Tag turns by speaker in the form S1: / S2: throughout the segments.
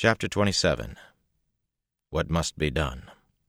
S1: Chapter 27. What Must Be Done.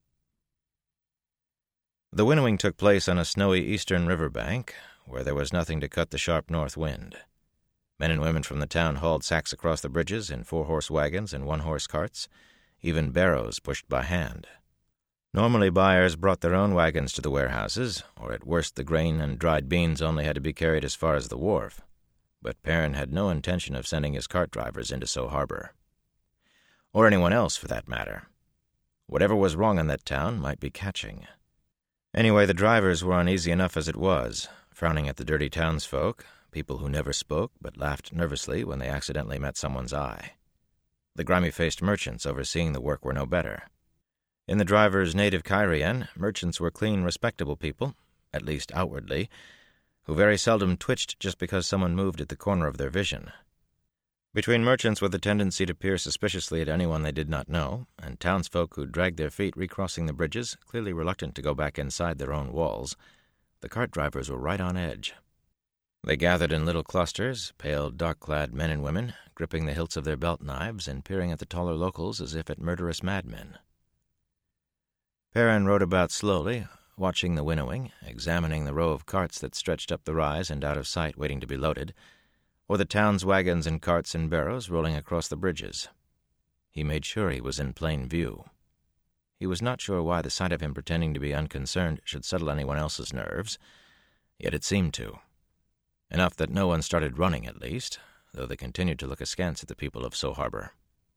S1: The winnowing took place on a snowy eastern river bank, where there was nothing to cut the sharp north wind. Men and women from the town hauled sacks across the bridges in 4-horse wagons and 1-horse carts, even barrows pushed by hand. Normally buyers brought their own wagons to the warehouses, or at worst the grain and dried beans only had to be carried as far as the wharf. But Perrin had no intention of sending his cart drivers into So Harbor. Or anyone else, for that matter. Whatever was wrong in that town might be catching. Anyway, the drivers were uneasy enough as it was, frowning at the dirty townsfolk, people who never spoke but laughed nervously when they accidentally met someone's eye. The grimy-faced merchants overseeing the work were no better. In the drivers' native Cairn, merchants were clean, respectable people, at least outwardly, who very seldom twitched just because someone moved at the corner of their vision. Between merchants with a tendency to peer suspiciously at anyone they did not know, and townsfolk who dragged their feet recrossing the bridges, clearly reluctant to go back inside their own walls, the cart drivers were right on edge. They gathered in little clusters, pale, dark-clad men and women, gripping the hilts of their belt knives and peering at the taller locals as if at murderous madmen. Perrin rode about slowly, watching the winnowing, examining the row of carts that stretched up the rise and out of sight waiting to be loaded, or the town's wagons and carts and barrows rolling across the bridges. He made sure he was in plain view. He was not sure why the sight of him pretending to be unconcerned should settle anyone else's nerves, yet it seemed to. Enough that no one started running, at least, though they continued to look askance at the people of So Harbor.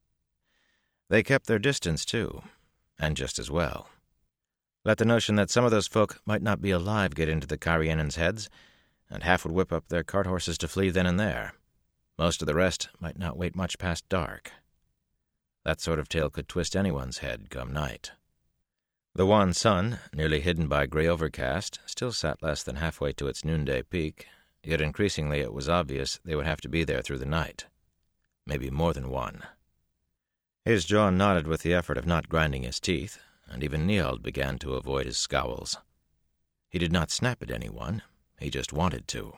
S1: They kept their distance, too, and just as well. Let the notion that some of those folk might not be alive get into the Cairnians' heads, and half would whip up their cart horses to flee then and there. Most of the rest might not wait much past dark. That sort of tale could twist anyone's head come night. The wan sun, nearly hidden by gray overcast, still sat less than halfway to its noonday peak, yet increasingly it was obvious they would have to be there through the night. Maybe more than one. His jaw knotted with the effort of not grinding his teeth, and even Niald began to avoid his scowls. He did not snap at anyone. He just wanted to.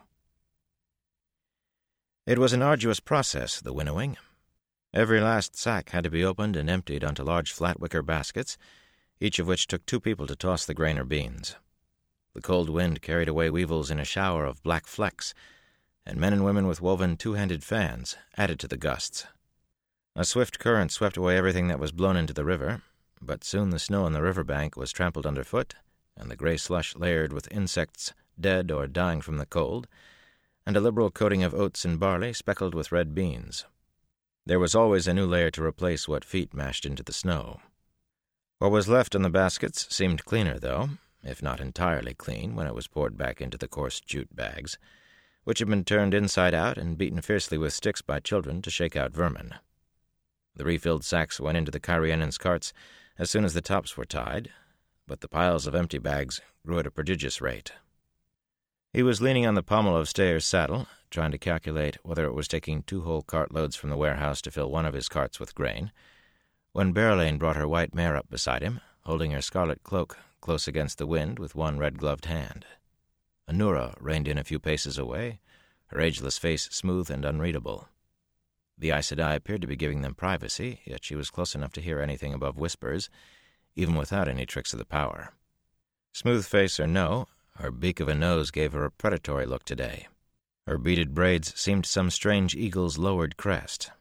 S1: It was an arduous process, the winnowing. Every last sack had to be opened and emptied onto large flat wicker baskets, each of which took 2 people to toss the grain or beans. The cold wind carried away weevils in a shower of black flecks, and men and women with woven 2-handed fans added to the gusts. A swift current swept away everything that was blown into the river, but soon the snow on the river bank was trampled underfoot, and the gray slush layered with insects dead or dying from the cold, and a liberal coating of oats and barley speckled with red beans. There was always a new layer to replace what feet mashed into the snow. What was left in the baskets seemed cleaner, though, if not entirely clean, when it was poured back into the coarse jute bags, which had been turned inside out and beaten fiercely with sticks by children to shake out vermin. The refilled sacks went into the Cairnians' carts as soon as the tops were tied, but the piles of empty bags grew at a prodigious rate. He was leaning on the pommel of Stayer's saddle, trying to calculate whether it was taking 2 whole cartloads from the warehouse to fill one of his carts with grain, when Berelaine brought her white mare up beside him, holding her scarlet cloak close against the wind with one red-gloved hand. Anura reined in a few paces away, her ageless face smooth and unreadable. The Aes Sedai appeared to be giving them privacy, yet she was close enough to hear anything above whispers, even without any tricks of the power. Smooth face or no, her beak of a nose gave her a predatory look today. Her beaded braids seemed some strange eagle's lowered crest.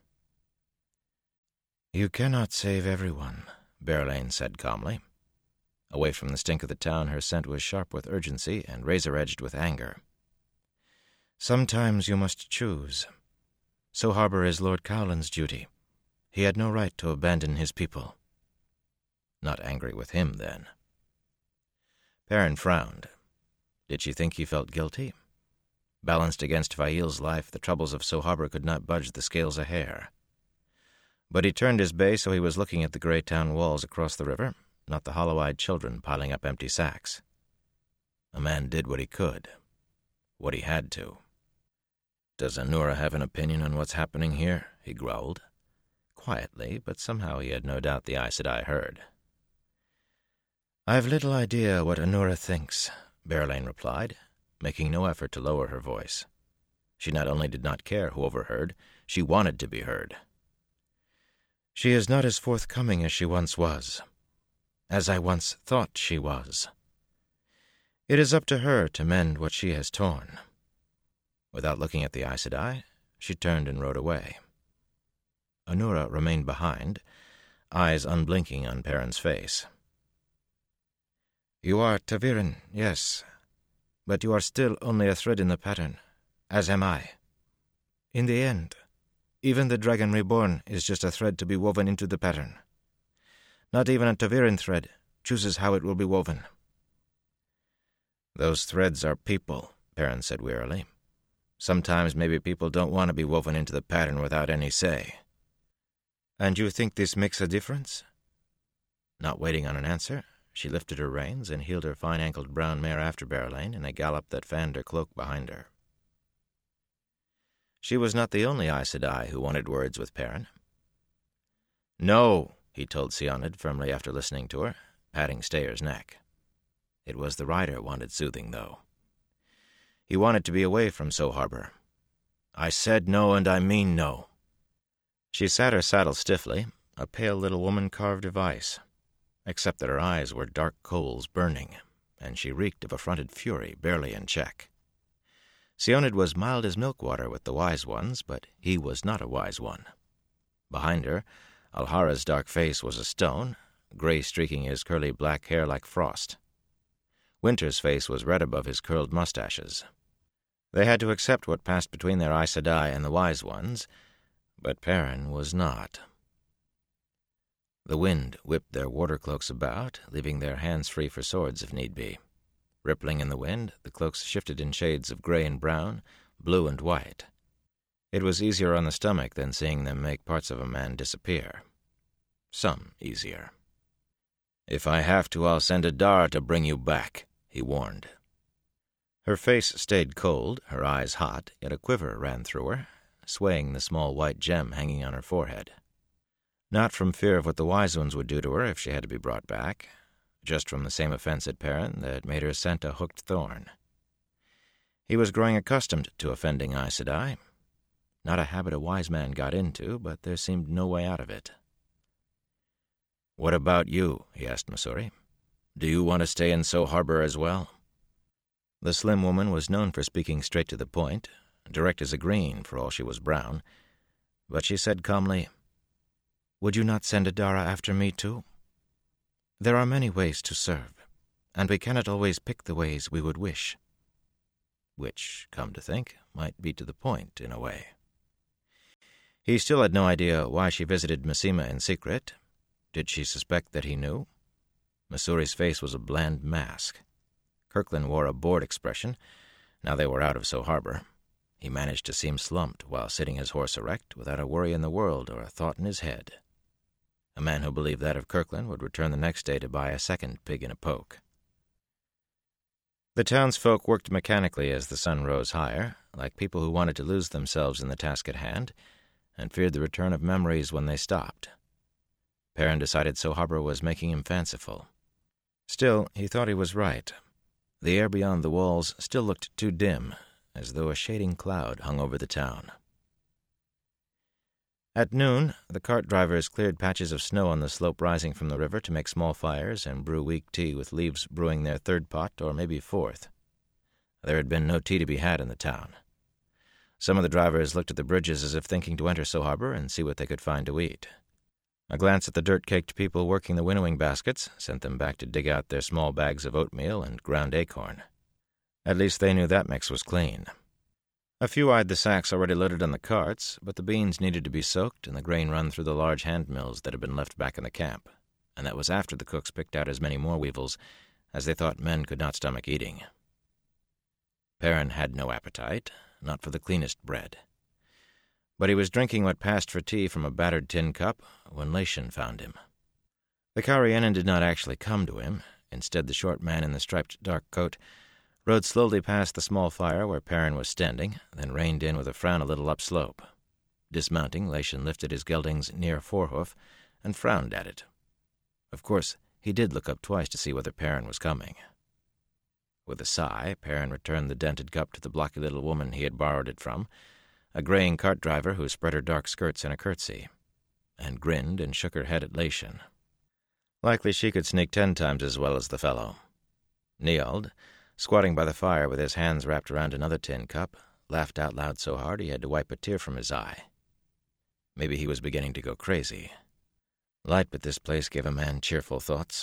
S1: "You cannot save everyone," Berelaine said calmly. Away from the stink of the town, her scent was sharp with urgency and razor-edged with anger. "Sometimes you must choose. So Harbor is Lord Cowland's duty. He had no right to abandon his people." Not angry with him, then. Perrin frowned. Did she think he felt guilty? Balanced against Fail's life, the troubles of So Harbor could not budge the scales a hair. But he turned his bay so he was looking at the gray town walls across the river, not the hollow-eyed children piling up empty sacks. A man did what he could, what he had to. "Does Anura have an opinion on what's happening here?" he growled. Quietly, but somehow he had no doubt the Aes Sedai heard. "I've little idea what Anura thinks," Berelaine replied, making no effort to lower her voice. She not only did not care who overheard, she wanted to be heard. She is not as forthcoming as she once was, as I once thought she was. It is up to her to mend what she has torn. Without looking at the Aes Sedai, she turned and rode away. Anura remained behind, eyes unblinking on Perrin's face. You are ta'veren, yes, but you are still only a thread in the pattern, as am I. In the end, even the Dragon Reborn is just a thread to be woven into the pattern. Not even a ta'veren thread chooses how it will be woven. Those threads are people, Perrin said wearily. Sometimes maybe people don't want to be woven into the pattern without any say. And you think this makes a difference? Not waiting on an answer, she lifted her reins and heeled her fine-ankled brown mare after Berelain in a gallop that fanned her cloak behind her. She was not the only Aes Sedai who wanted words with Perrin. No, he told Seonad firmly after listening to her, patting Stayer's neck. It was the rider wanted soothing, though. He wanted to be away from So Harbor. I said no, and I mean no. She sat her saddle stiffly, a pale little woman carved of ice, except that her eyes were dark coals burning, and she reeked of affronted fury barely in check. Seonad was mild as milk water with the wise ones, but he was not a wise one. Behind her, Alhara's dark face was a stone, gray streaking his curly black hair like frost. Winter's face was red above his curled mustaches. They had to accept what passed between their Aes Sedai and the wise ones, but Perrin was not. The wind whipped their water cloaks about, leaving their hands free for swords if need be. Rippling in the wind, the cloaks shifted in shades of gray and brown, blue and white. It was easier on the stomach than seeing them make parts of a man disappear. Some easier. If I have to, I'll send Adara to bring you back, he warned. Her face stayed cold, her eyes hot, yet a quiver ran through her, swaying the small white gem hanging on her forehead. Not from fear of what the wise ones would do to her if she had to be brought back, just from the same offense at Perrin that made her scent a hooked thorn. He was growing accustomed to offending Aes Sedai. Not a habit a wise man got into, but there seemed no way out of it. "What about you?" he asked Masuri. "Do you want to stay in So Harbor as well?" The slim woman was known for speaking straight to the point, direct as a green for all she was brown, but she said calmly, "Would you not send Adara after me too? There are many ways to serve, and we cannot always pick the ways we would wish." Which, come to think, might be to the point in a way. He still had no idea why she visited Masema in secret. Did she suspect that he knew? Masuri's face was a bland mask. Kirkland wore a bored expression. Now they were out of So Harbor. He managed to seem slumped while sitting his horse erect, without a worry in the world or a thought in his head. A man who believed that of Kirkland would return the next day to buy a second pig in a poke. The townsfolk worked mechanically as the sun rose higher, like people who wanted to lose themselves in the task at hand, and feared the return of memories when they stopped. Perrin decided So Harbor was making him fanciful. Still, he thought he was right. The air beyond the walls still looked too dim, as though a shading cloud hung over the town. At noon, the cart drivers cleared patches of snow on the slope rising from the river to make small fires and brew weak tea with leaves brewing their third pot or maybe fourth. There had been no tea to be had in the town. Some of the drivers looked at the bridges as if thinking to enter So Harbor and see what they could find to eat. A glance at the dirt-caked people working the winnowing baskets sent them back to dig out their small bags of oatmeal and ground acorn. At least they knew that mix was clean. A few eyed the sacks already loaded on the carts, but the beans needed to be soaked and the grain run through the large hand mills that had been left back in the camp, and that was after the cooks picked out as many more weevils as they thought men could not stomach eating. Perrin had no appetite, not for the cleanest bread. But he was drinking what passed for tea from a battered tin cup when Laishan found him. The Cairhienin did not actually come to him. Instead, the short man in the striped dark coat rode slowly past the small fire where Perrin was standing, then reined in with a frown a little upslope. Dismounting, Laishan lifted his gelding's near forehoof and frowned at it. Of course, he did look up twice to see whether Perrin was coming. With a sigh, Perrin returned the dented cup to the blocky little woman he had borrowed it from, a graying cart driver who spread her dark skirts in a curtsy. and grinned and shook her head at Lation. Likely she could sneak 10 times as well as the fellow. Niald, squatting by the fire with his hands wrapped around another tin cup, laughed out loud so hard he had to wipe a tear from his eye. Maybe he was beginning to go crazy. Light but this place gave a man cheerful thoughts.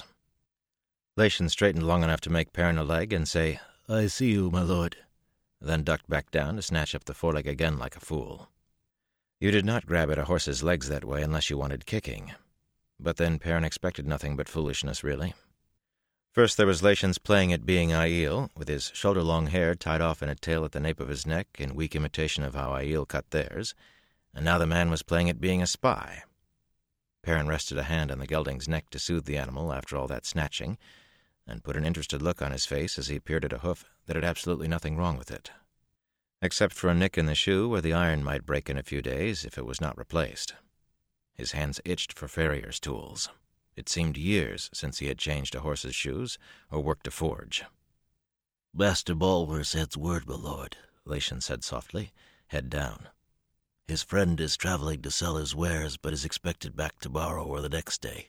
S1: Lation straightened long enough to make Perrin a leg and say, "I see you, my lord," then ducked back down to snatch up the foreleg again like a fool. You did not grab at a horse's legs that way unless you wanted kicking. But then Perrin expected nothing but foolishness, really. First there was Lation's playing at being Aiel, with his shoulder-long hair tied off in a tail at the nape of his neck in weak imitation of how Aiel cut theirs, and now the man was playing at being a spy. Perrin rested a hand on the gelding's neck to soothe the animal after all that snatching, and put an interested look on his face as he peered at a hoof that had absolutely nothing wrong with it, except for a nick in the shoe where the iron might break in a few days if it was not replaced. His hands itched for farrier's tools. It seemed years since he had changed a horse's shoes or worked a forge. "Master Bolwer sends word, my lord," Lation said softly, head down. "His friend is traveling to sell his wares, but is expected back tomorrow or the next day.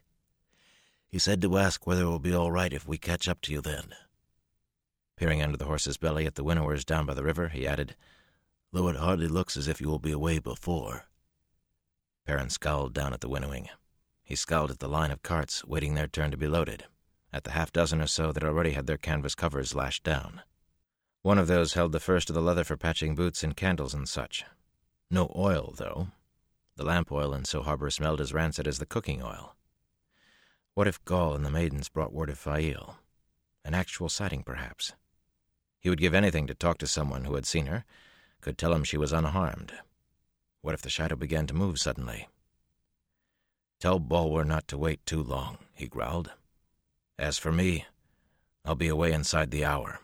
S1: He said to ask whether it will be all right if we catch up to you then." Peering under the horse's belly at the winnowers down by the river, he added, "Though it hardly looks as if you will be away before." Perrin scowled down at the winnowing. He scowled at the line of carts waiting their turn to be loaded, at the half-dozen or so that already had their canvas covers lashed down. One of those held the first of the leather for patching boots and candles and such. No oil, though. The lamp oil in So Harbor smelled as rancid as the cooking oil. What if Gall and the maidens brought word of Fail? An actual sighting, perhaps. He would give anything to talk to someone who had seen her, could tell him she was unharmed. What if the shadow began to move suddenly? "Tell Bolwer not to wait too long," he growled. "As for me, I'll be away inside the hour."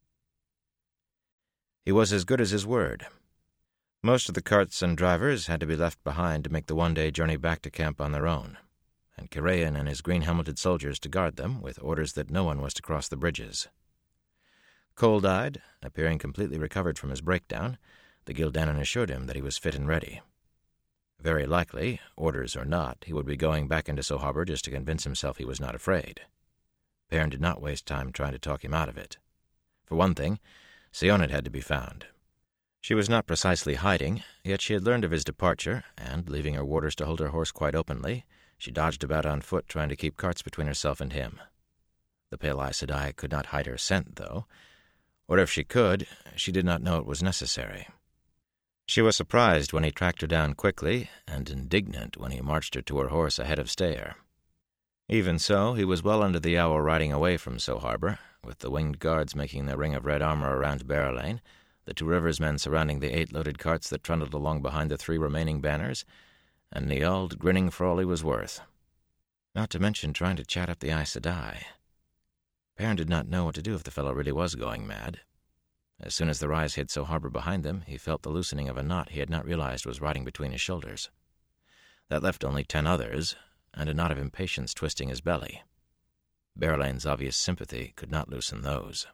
S1: He was as good as his word. Most of the carts and drivers had to be left behind to make the one-day journey back to camp on their own, and Kirayan and his green-helmeted soldiers to guard them, with orders that no one was to cross the bridges. Cold-eyed, appearing completely recovered from his breakdown, the Gildanon assured him that he was fit and ready. Very likely, orders or not, he would be going back into So Harbor just to convince himself he was not afraid. Perrin did not waste time trying to talk him out of it. For one thing, Sioned had to be found. She was not precisely hiding, yet she had learned of his departure, and, leaving her warders to hold her horse quite openly, she dodged about on foot trying to keep carts between herself and him. The pale Aes Sedai could not hide her scent, though, or if she could, she did not know it was necessary. She was surprised when he tracked her down quickly, and indignant when he marched her to her horse ahead of Stair. Even so, he was well under the hour riding away from So Harbor, with the winged guards making their ring of red armor around Barrowlane, the 2 Rivers men surrounding the 8 loaded carts that trundled along behind the 3 remaining banners, and Niald grinning for all he was worth. Not to mention trying to chat up the Aes Sedai. Perrin did not know what to do if the fellow really was going mad. As soon as the rise hid So Harbor behind them, he felt the loosening of a knot he had not realized was riding between his shoulders. That left only 10 others, and a knot of impatience twisting his belly. Barrowlane's obvious sympathy could not loosen those.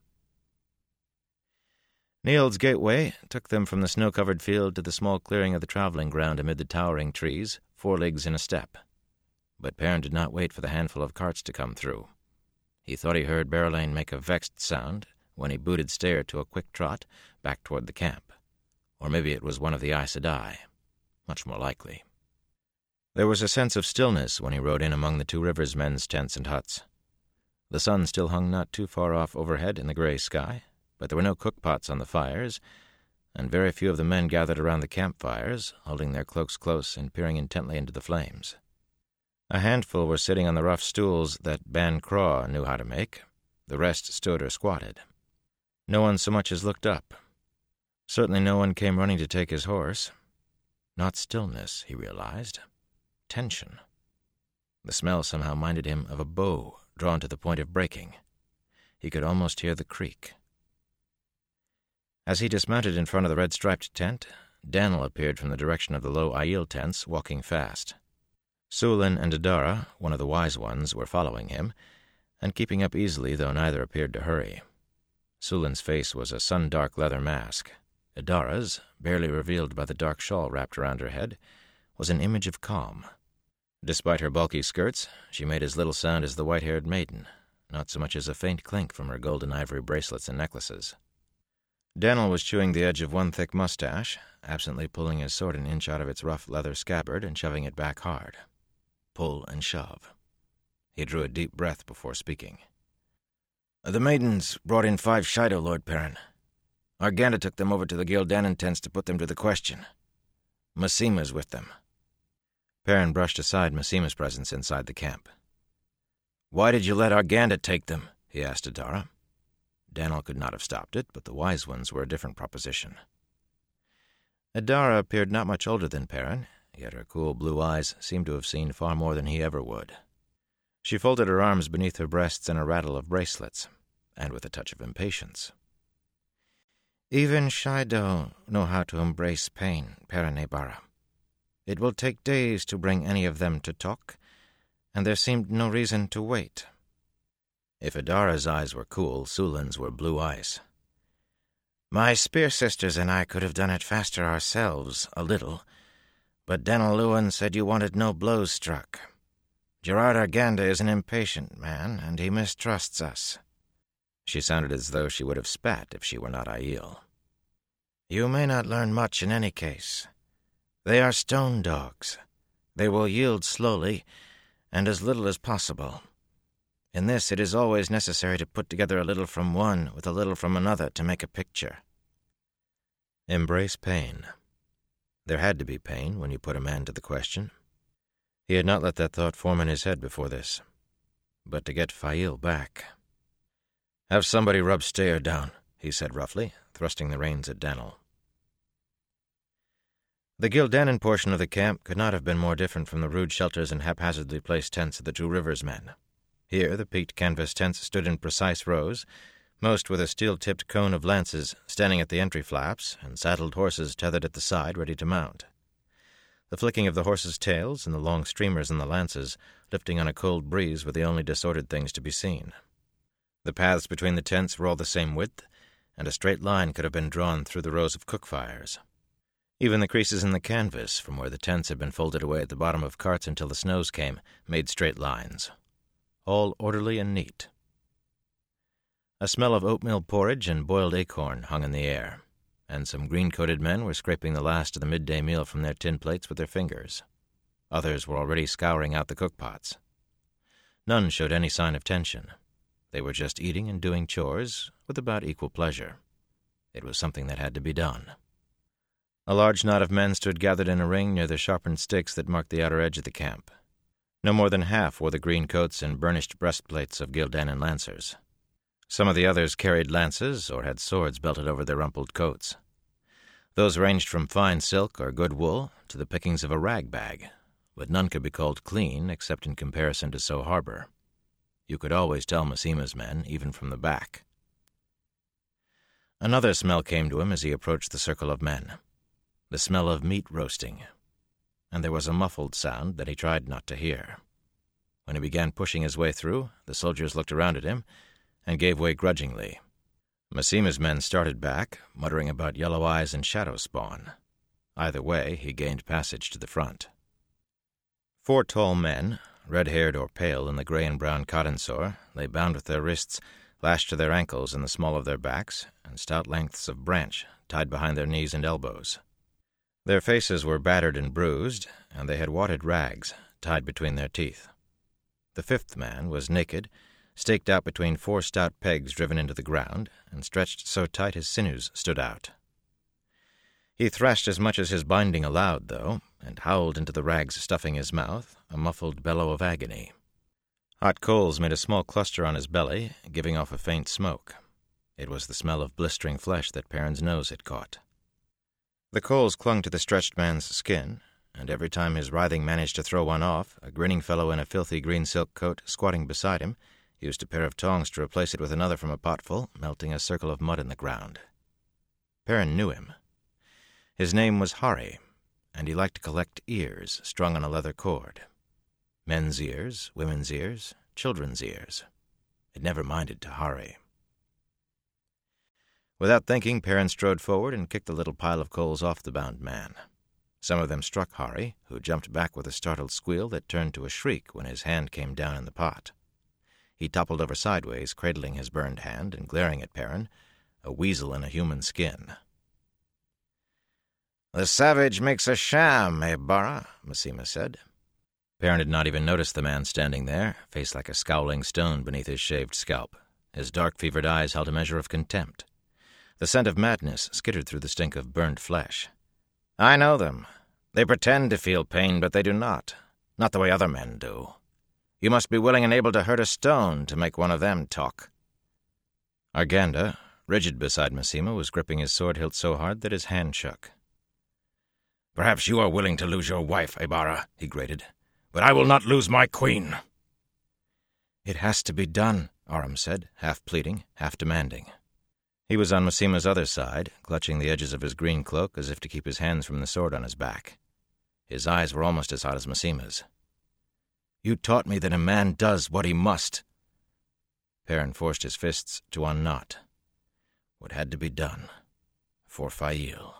S1: Niald's gateway took them from the snow-covered field to the small clearing of the traveling ground amid the towering trees, 4 leagues in a step. But Perrin did not wait for the handful of carts to come through. He thought he heard Barrowlane make a vexed sound when he booted Stair to a quick trot back toward the camp. Or maybe it was one of the Aes Sedai. Much more likely. There was a sense of stillness when he rode in among the 2 Rivers men's tents and huts. The sun still hung not too far off overhead in the gray sky, but there were no cookpots on the fires, and very few of the men gathered around the campfires, holding their cloaks close and peering intently into the flames. A handful were sitting on the rough stools that Ban Craw knew how to make. The rest stood or squatted. No one so much as looked up. Certainly no one came running to take his horse. Not stillness, he realized. Tension. The smell somehow minded him of a bow drawn to the point of breaking. He could almost hear the creak. As he dismounted in front of the red-striped tent, Daniel appeared from the direction of the low Aiel tents, walking fast. Sulin and Adara, one of the wise ones, were following him, and keeping up easily, though neither appeared to hurry. Sulin's face was a sun-dark leather mask. Adara's, barely revealed by the dark shawl wrapped around her head, was an image of calm. Despite her bulky skirts, she made as little sound as the white-haired maiden, not so much as a faint clink from her gold and ivory bracelets and necklaces. Daniel was chewing the edge of one thick mustache, absently pulling his sword an inch out of its rough leather scabbard and shoving it back hard. Pull and shove. He drew a deep breath before speaking. "The maidens brought in 5 Shaido, Lord Perrin. Arganda took them over to the Gildanan tents to put them to the question. Massima's with them." Perrin brushed aside Massima's presence inside the camp. "Why did you let Arganda take them?" he asked Adara. Daniel could not have stopped it, but the wise ones were a different proposition. Adara appeared not much older than Perrin, yet her cool blue eyes seemed to have seen far more than he ever would. She folded her arms beneath her breasts in a rattle of bracelets, and with a touch of impatience. "Even Shaido know how to embrace pain, Perrin Ebara. It will take days to bring any of them to talk, and there seemed no reason to wait." If Adara's eyes were cool, Sulan's were blue ice. "My spear sisters and I could have done it faster ourselves, a little, but Denel Luan said you wanted no blows struck. Gerard Arganda is an impatient man, and he mistrusts us." She sounded as though she would have spat if she were not Aiel. "You may not learn much in any case. They are stone dogs. They will yield slowly, and as little as possible. In this, it is always necessary to put together a little from one with a little from another to make a picture." Embrace pain. There had to be pain when you put a man to the question. He had not let that thought form in his head before this. But to get Fail back... "Have somebody rub Stayer down," he said roughly, thrusting the reins at Daniel. The Gildanan portion of the camp could not have been more different from the rude shelters and haphazardly placed tents of the Two Rivers men. Here the peaked canvas tents stood in precise rows, most with a steel-tipped cone of lances standing at the entry flaps and saddled horses tethered at the side ready to mount. The flicking of the horses' tails and the long streamers in the lances lifting on a cold breeze were the only disordered things to be seen. The paths between the tents were all the same width, and a straight line could have been drawn through the rows of cook fires. Even the creases in the canvas, from where the tents had been folded away at the bottom of carts until the snows came, made straight lines. All orderly and neat. A smell of oatmeal porridge and boiled acorn hung in the air, and some green-coated men were scraping the last of the midday meal from their tin plates with their fingers. Others were already scouring out the cookpots. None showed any sign of tension. They were just eating and doing chores with about equal pleasure. It was something that had to be done. A large knot of men stood gathered in a ring near the sharpened stakes that marked the outer edge of the camp. No more than half wore the green coats and burnished breastplates of Gildanan lancers. Some of the others carried lances or had swords belted over their rumpled coats. Those ranged from fine silk or good wool to the pickings of a rag bag, but none could be called clean except in comparison to So Harbor. You could always tell Massima's men, even from the back. Another smell came to him as he approached the circle of men. The smell of meat roasting. And there was a muffled sound that he tried not to hear. When he began pushing his way through, the soldiers looked around at him and gave way grudgingly. Massima's men started back, muttering about yellow eyes and shadow spawn. Either way, he gained passage to the front. 4 tall men, red-haired or pale in the gray and brown cotton sore, lay bound with their wrists lashed to their ankles in the small of their backs, and stout lengths of branch tied behind their knees and elbows. Their faces were battered and bruised, and they had wadded rags tied between their teeth. The 5th man was naked, staked out between 4 stout pegs driven into the ground, and stretched so tight his sinews stood out. He thrashed as much as his binding allowed, though, and howled into the rags stuffing his mouth, a muffled bellow of agony. Hot coals made a small cluster on his belly, giving off a faint smoke. It was the smell of blistering flesh that Perrin's nose had caught. The coals clung to the stretched man's skin, and every time his writhing managed to throw one off, a grinning fellow in a filthy green silk coat, squatting beside him, used a pair of tongs to replace it with another from a potful, melting a circle of mud in the ground. Perrin knew him. His name was Hari, and he liked to collect ears strung on a leather cord. Men's ears, women's ears, children's ears. It never minded to Hari. Without thinking, Perrin strode forward and kicked the little pile of coals off the bound man. Some of them struck Hari, who jumped back with a startled squeal that turned to a shriek when his hand came down in the pot. He toppled over sideways, cradling his burned hand and glaring at Perrin, a weasel in a human skin. "The savage makes a sham, Bara," Masema said. Perrin had not even noticed the man standing there, face like a scowling stone beneath his shaved scalp. His dark, fevered eyes held a measure of contempt. The scent of madness skittered through the stink of burnt flesh. "I know them. They pretend to feel pain, but they do not. Not the way other men do. You must be willing and able to hurt a stone to make one of them talk." Arganda, rigid beside Masema, was gripping his sword hilt so hard that his hand shook. "Perhaps you are willing to lose your wife, Bara," he grated, "but I will not lose my queen." "It has to be done," Aram said, half pleading, half demanding. He was on Masema's other side, clutching the edges of his green cloak as if to keep his hands from the sword on his back. His eyes were almost as hot as Masema's. "You taught me that a man does what he must." Perrin forced his fists to unknot. What had to be done for Fail?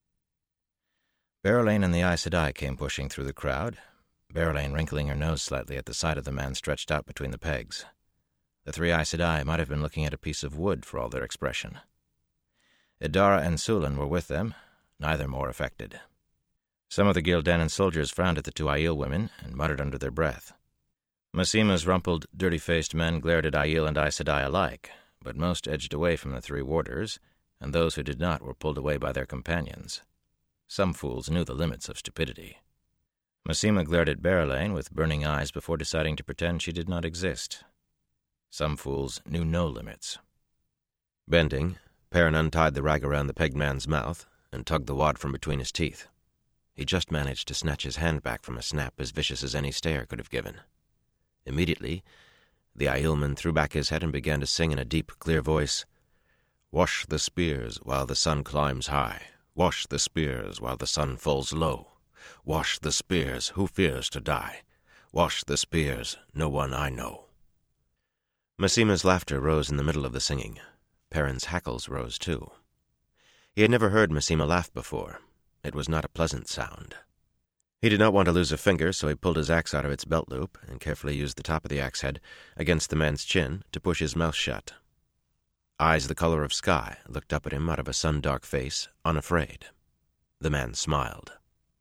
S1: Berylane and the Aes Sedai came pushing through the crowd, Berylane wrinkling her nose slightly at the sight of the man stretched out between the pegs. The three Aes Sedai might have been looking at a piece of wood for all their expression. Idara and Sulin were with them, neither more affected. Some of the Gildanan soldiers frowned at the two Aiel women and muttered under their breath. Masema's rumpled, dirty-faced men glared at Aiel and Aes Sedai alike, but most edged away from the three warders, and those who did not were pulled away by their companions. Some fools knew the limits of stupidity. Masema glared at Berylane with burning eyes before deciding to pretend she did not exist. Some fools knew no limits. Bending, Perrin untied the rag around the pegged man's mouth and tugged the wad from between his teeth. He just managed to snatch his hand back from a snap as vicious as any stare could have given. Immediately, the Aielman threw back his head and began to sing in a deep, clear voice, "Wash the spears while the sun climbs high. Wash the spears while the sun falls low. Wash the spears, who fears to die? Wash the spears, no one I know." Masema's laughter rose in the middle of the singing. Perrin's hackles rose too. He had never heard Masema laugh before. It was not a pleasant sound. He did not want to lose a finger, so he pulled his axe out of its belt loop and carefully used the top of the axe head against the man's chin to push his mouth shut. Eyes the color of sky looked up at him out of a sun-dark face, unafraid. The man smiled.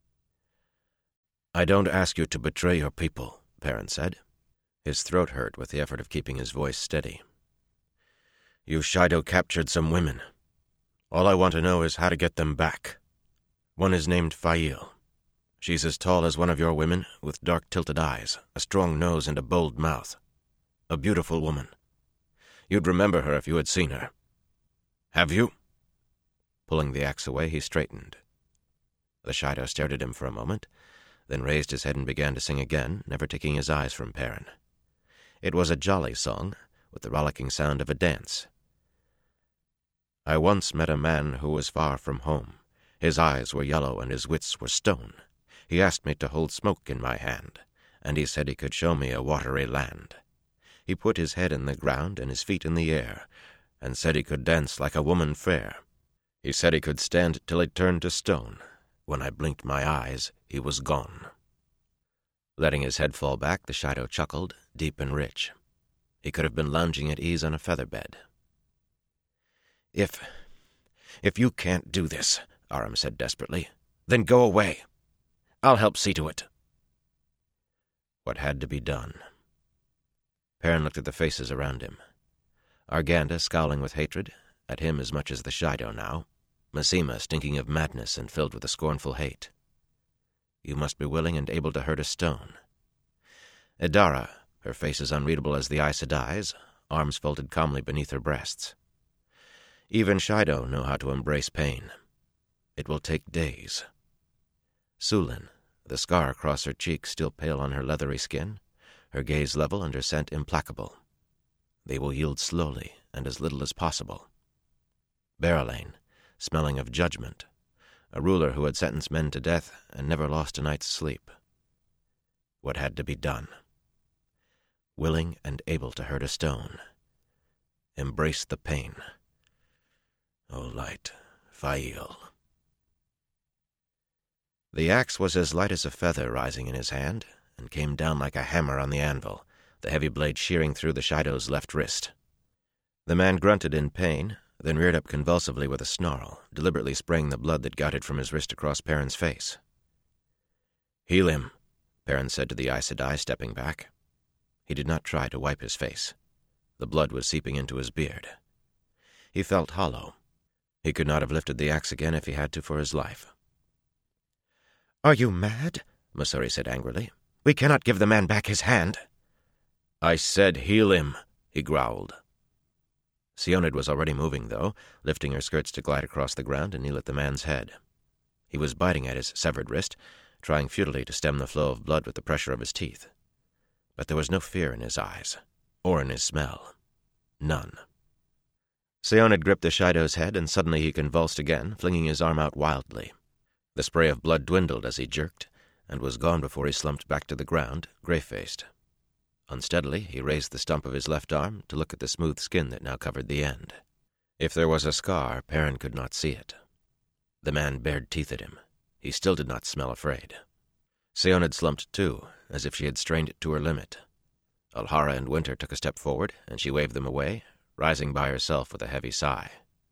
S1: "I don't ask you to betray your people," Perrin said. His throat hurt with the effort of keeping his voice steady. "You Shaido captured some women. All I want to know is how to get them back. One is named Fail. She's as tall as one of your women, with dark tilted eyes, a strong nose, and a bold mouth. A beautiful woman. You'd remember her if you had seen her. Have you?" Pulling the axe away, he straightened. The Shaido stared at him for a moment, then raised his head and began to sing again, never taking his eyes from Perrin. It was a jolly song, with the rollicking sound of a dance. "I once met a man who was far from home. His eyes were yellow and his wits were stone. He asked me to hold smoke in my hand, and he said he could show me a watery land. He put his head in the ground and his feet in the air, and said he could dance like a woman fair. He said he could stand till he turned to stone. When I blinked my eyes, he was gone." Letting his head fall back, the Shaido chuckled, deep and rich. He could have been lounging at ease on a feather bed. If you can't do this," Aram said desperately, "then go away. I'll help see to it." What had to be done? Perrin looked at the faces around him. Arganda scowling with hatred, at him as much as the Shaido now. Masema stinking of madness and filled with a scornful hate. You must be willing and able to hurt a stone. Idara, her face as unreadable as the Aes Sedai's, arms folded calmly beneath her breasts. Even Shaido know how to embrace pain. It will take days. Sulin, the scar across her cheek still pale on her leathery skin, her gaze level and her scent implacable. They will yield slowly and as little as possible. Berylane, smelling of judgment, a ruler who had sentenced men to death and never lost a night's sleep. What had to be done? Willing and able to hurt a stone. Embrace the pain. O light, Fail. The axe was as light as a feather rising in his hand, and came down like a hammer on the anvil, the heavy blade shearing through the Shido's left wrist. The man grunted in pain, then reared up convulsively with a snarl, deliberately spraying the blood that gouted from his wrist across Perrin's face. "Heal him," Perrin said to the Aes Sedai, stepping back. He did not try to wipe his face. The blood was seeping into his beard. He felt hollow. He could not have lifted the axe again if he had to for his life. "Are you mad?" Mosseri said angrily. "We cannot give the man back his hand." "I said heal him," he growled. Sioned was already moving, though, lifting her skirts to glide across the ground and kneel at the man's head. He was biting at his severed wrist, trying futilely to stem the flow of blood with the pressure of his teeth. But there was no fear in his eyes, or in his smell. None. Sioned gripped the Shido's head, and suddenly he convulsed again, flinging his arm out wildly. The spray of blood dwindled as he jerked, and was gone before he slumped back to the ground, gray-faced. Unsteadily, he raised the stump of his left arm to look at the smooth skin that now covered the end. If there was a scar, Perrin could not see it. The man bared teeth at him. He still did not smell afraid. Sioned slumped too, as if she had strained it to her limit. Alhara and Winter took a step forward, and she waved them away, rising by herself with a heavy sigh.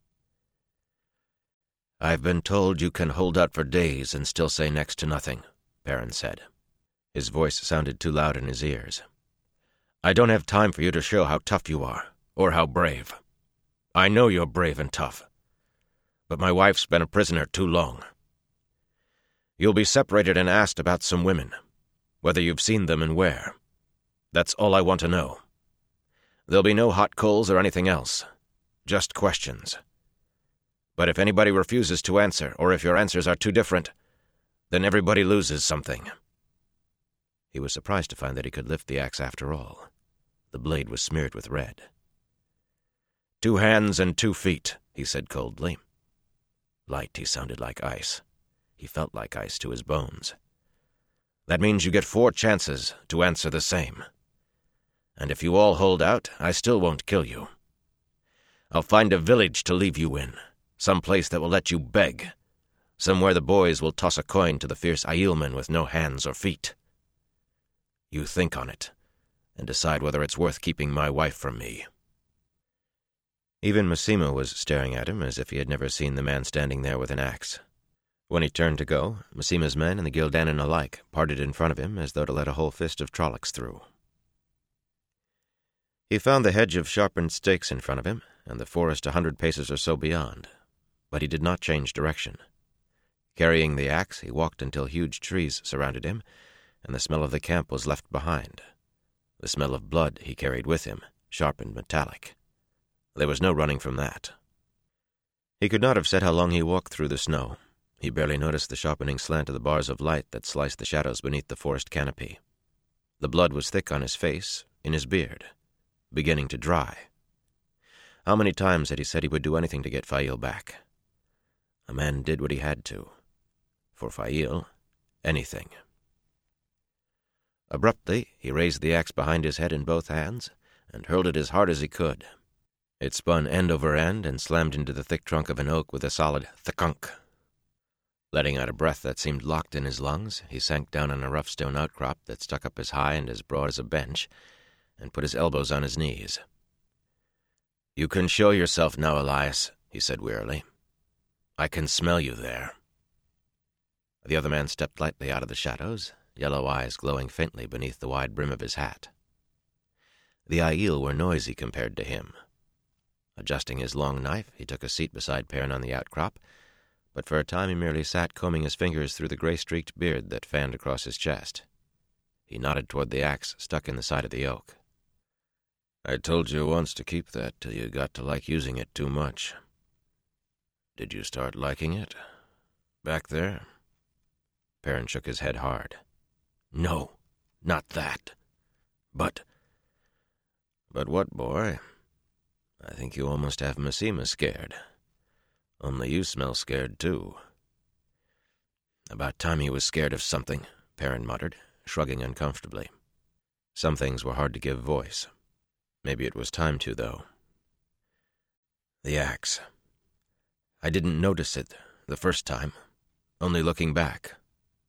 S1: "I've been told you can hold out for days and still say next to nothing," Perrin said. His voice sounded too loud in his ears. "I don't have time for you to show how tough you are, or how brave. I know you're brave and tough, but my wife's been a prisoner too long. You'll be separated and asked about some women, whether you've seen them and where. That's all I want to know. There'll be no hot coals or anything else, just questions. But if anybody refuses to answer, or if your answers are too different, then everybody loses something." He was surprised to find that he could lift the axe after all. The blade was smeared with red. "2 hands and 2 feet, he said coldly. Light, he sounded like ice. He felt like ice to his bones. "That means you get 4 chances to answer the same. And if you all hold out, I still won't kill you. I'll find a village to leave you in, some place that will let you beg, somewhere the boys will toss a coin to the fierce Aielmen with no hands or feet. You think on it, and decide whether it's worth keeping my wife from me." Even Massimo was staring at him as if he had never seen the man standing there with an axe. When he turned to go, Massimo's men and the Gildanen alike parted in front of him as though to let a whole fist of Trollocs through. He found the hedge of sharpened stakes in front of him, and the forest 100 paces or so beyond, but he did not change direction. Carrying the axe, he walked until huge trees surrounded him, and the smell of the camp was left behind. The smell of blood he carried with him, sharp and metallic. There was no running from that. He could not have said how long he walked through the snow. He barely noticed the sharpening slant of the bars of light that sliced the shadows beneath the forest canopy. The blood was thick on his face, in his beard, beginning to dry. How many times had he said he would do anything to get Faile back? A man did what he had to. For Faile, anything. Abruptly, he raised the axe behind his head in both hands and hurled it as hard as he could. It spun end over end and slammed into the thick trunk of an oak with a solid thunk. Letting out a breath that seemed locked in his lungs, he sank down on a rough stone outcrop that stuck up as high and as broad as a bench, and put his elbows on his knees. "You can show yourself now, Elias," he said wearily. "I can smell you there." The other man stepped lightly out of the shadows, yellow eyes glowing faintly beneath the wide brim of his hat. The Aiel were noisy compared to him. Adjusting his long knife, he took a seat beside Perrin on the outcrop, but for a time he merely sat combing his fingers through the gray-streaked beard that fanned across his chest. He nodded toward the axe stuck in the side of the oak. "I told you once to keep that till you got to like using it too much. Did you start liking it? Back there?" Perrin shook his head hard. "No, not that. But what, boy? I think you almost have Massima scared. Only you smell scared, too." "About time he was scared of something," Perrin muttered, shrugging uncomfortably. Some things were hard to give voice. Maybe it was time to, though. "The axe. I didn't notice it the first time, only looking back.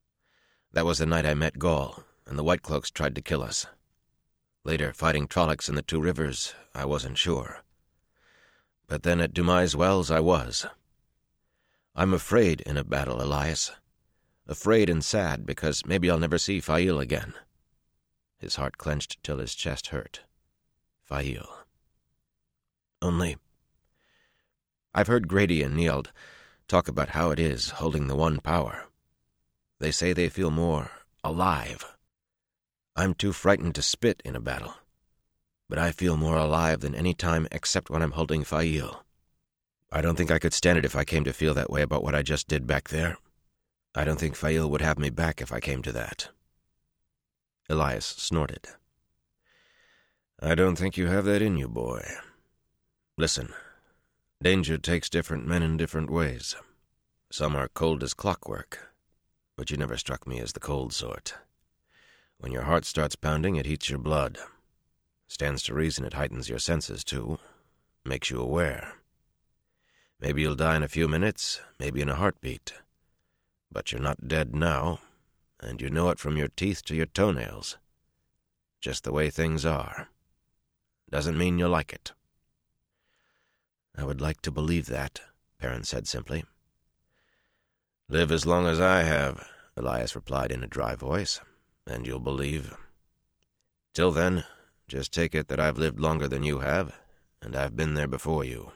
S1: That was the night I met Gaul, and the White Cloaks tried to kill us. Later, fighting Trollocs in the Two Rivers, I wasn't sure. But then at Dumais Wells, I was. I'm afraid in a battle, Elias. Afraid and sad, because maybe I'll never see Fail again. His heart clenched till his chest hurt. Fail. Only, I've heard Grady and Niald talk about how it is holding the One Power. They say they feel more alive. I'm too frightened to spit in a battle, but I feel more alive than any time except when I'm holding Fail. I don't think I could stand it if I came to feel that way about what I just did back there. I don't think Fail would have me back if I came to that. Elias snorted. I don't think you have that in you, boy. Listen, danger takes different men in different ways. Some are cold as clockwork, but you never struck me as the cold sort. When your heart starts pounding, it heats your blood. Stands to reason it heightens your senses, too. Makes you aware. Maybe you'll die in a few minutes, maybe in a heartbeat. But you're not dead now, and you know it from your teeth to your toenails. Just the way things are. Doesn't mean you like it. I would like to believe that, Perrin said simply. Live as long as I have, Elias replied in a dry voice, and you'll believe. Till then, just take it that I've lived longer than you have, and I've been there before you.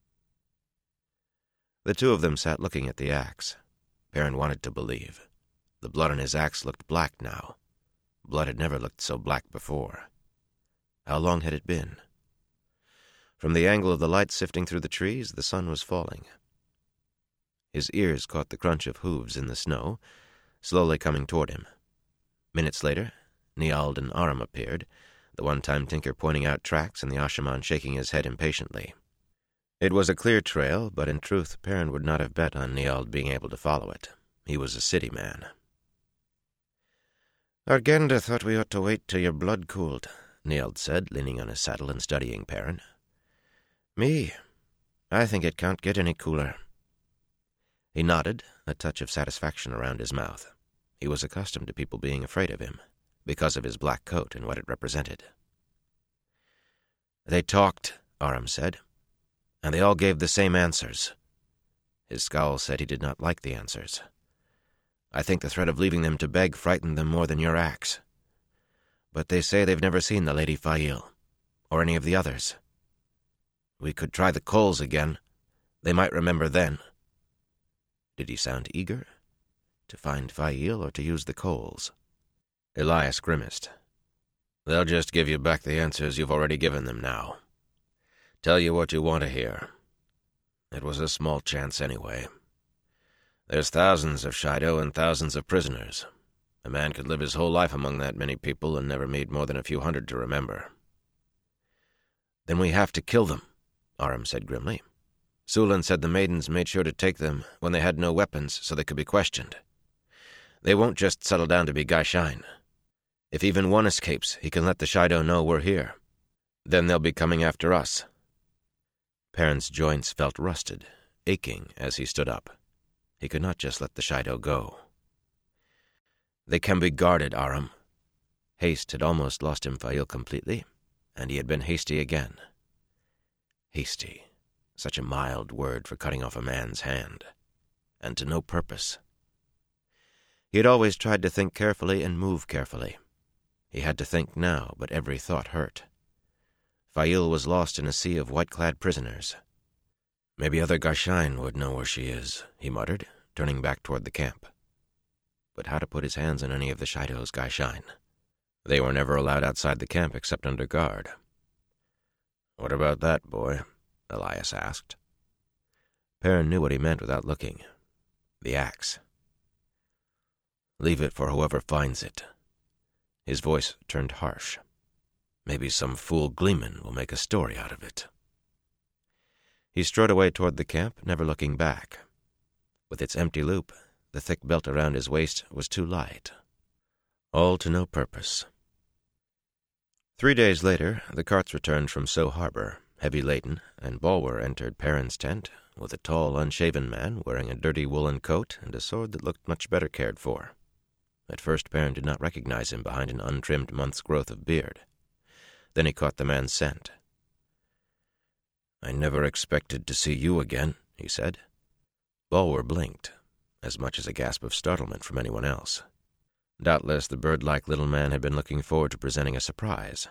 S1: The two of them sat looking at the axe. Perrin wanted to believe. The blood on his axe looked black now. Blood had never looked so black before. How long had it been? From the angle of the light sifting through the trees, the sun was falling. His ears caught the crunch of hooves in the snow, slowly coming toward him. Minutes later, Niald and Aram appeared, the one-time tinker pointing out tracks and the Ashaman shaking his head impatiently. It was a clear trail, but in truth, Perrin would not have bet on Niald being able to follow it. He was a city man. Argenda thought we ought to wait till your blood cooled, Niald said, leaning on his saddle and studying Perrin. Me, I think it can't get any cooler. He nodded, a touch of satisfaction around his mouth. He was accustomed to people being afraid of him, because of his black coat and what it represented. They talked, Aram said, and they all gave the same answers. His scowl said he did not like the answers. I think the threat of leaving them to beg frightened them more than your axe. But they say they've never seen the Lady Fail, or any of the others. We could try the coals again. They might remember then. Did he sound eager? To find Fail or to use the coals? Elias grimaced. They'll just give you back the answers you've already given them now. Tell you what you want to hear. It was a small chance anyway. There's thousands of Shaido and thousands of prisoners. A man could live his whole life among that many people and never meet more than a few hundred to remember. Then we have to kill them, Aram said grimly. Sulan said the maidens made sure to take them when they had no weapons so they could be questioned. They won't just settle down to be Gaishain. If even one escapes, he can let the Shaido know we're here. Then they'll be coming after us. Perrin's joints felt rusted, aching as he stood up. He could not just let the Shaido go. They can be guarded, Aram. Haste had almost lost him Fail completely, and he had been hasty again. Hasty. Such a mild word for cutting off a man's hand. And to no purpose. He had always tried to think carefully and move carefully. He had to think now, but every thought hurt. Fail was lost in a sea of white-clad prisoners. Maybe other Gaishain would know where she is, he muttered, turning back toward the camp. But how to put his hands on any of the Shaido's Gaishain? They were never allowed outside the camp except under guard. What about that, boy? Elias asked. Perrin knew what he meant without looking. The axe. Leave it for whoever finds it. His voice turned harsh. Maybe some fool gleeman will make a story out of it. He strode away toward the camp, never looking back. With its empty loop, the thick belt around his waist was too light. All to no purpose. 3 days later, the carts returned from So Harbor, heavy laden, and Bulwer entered Perrin's tent with a tall, unshaven man wearing a dirty woolen coat and a sword that looked much better cared for. At first, Perrin did not recognize him behind an untrimmed month's growth of beard. Then he caught the man's scent. "I never expected to see you again," he said. Bulwer blinked, as much as a gasp of startlement from anyone else. Doubtless the bird-like little man had been looking forward to presenting a surprise.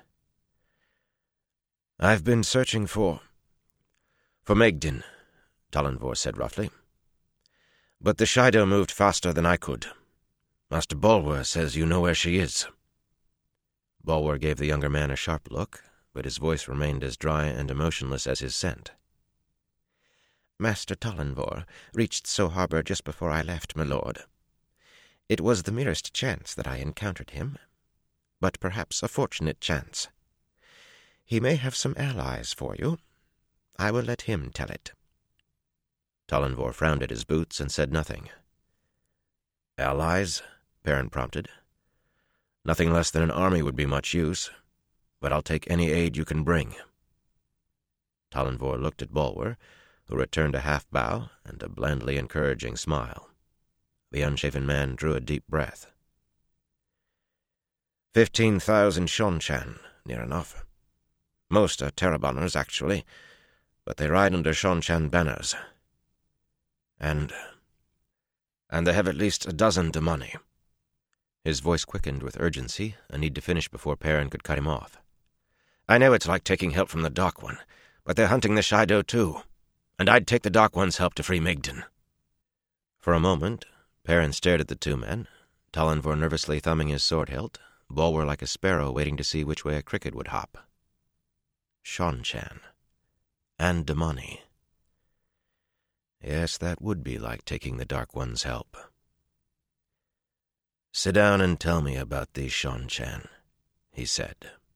S1: "I've been searching for Megden," Tallenvor said roughly. "But the Shido moved faster than I could. Master Bulwer says you know where she is." Bulwer gave the younger man a sharp look, but his voice remained as dry and emotionless as his scent. "Master Tallenvor reached So Harbor just before I left, my lord. It was the merest chance that I encountered him, but perhaps a fortunate chance. He may have some allies for you. I will let him tell it." Tallenvor frowned at his boots and said nothing. "Allies?" Perrin prompted. "Nothing less than an army would be much use, but I'll take any aid you can bring." Tallenvor looked at Bulwer, who returned a half-bow and a blandly encouraging smile. The unshaven man drew a deep breath. 15,000 Shonchan, near enough. Most are Terrabonners, actually, but they ride under Shonchan banners. And they have at least a dozen Damani." His voice quickened with urgency, a need to finish before Perrin could cut him off. "I know it's like taking help from the Dark One, but they're hunting the Shido too, and I'd take the Dark One's help to free Megden." For a moment, Perrin stared at the two men, Tallenvor nervously thumbing his sword hilt, Bulwer like a sparrow waiting to see which way a cricket would hop. Shonchan. And Damani. Yes, that would be like taking the Dark One's help. "Sit down and tell me about these Shonchan," he said.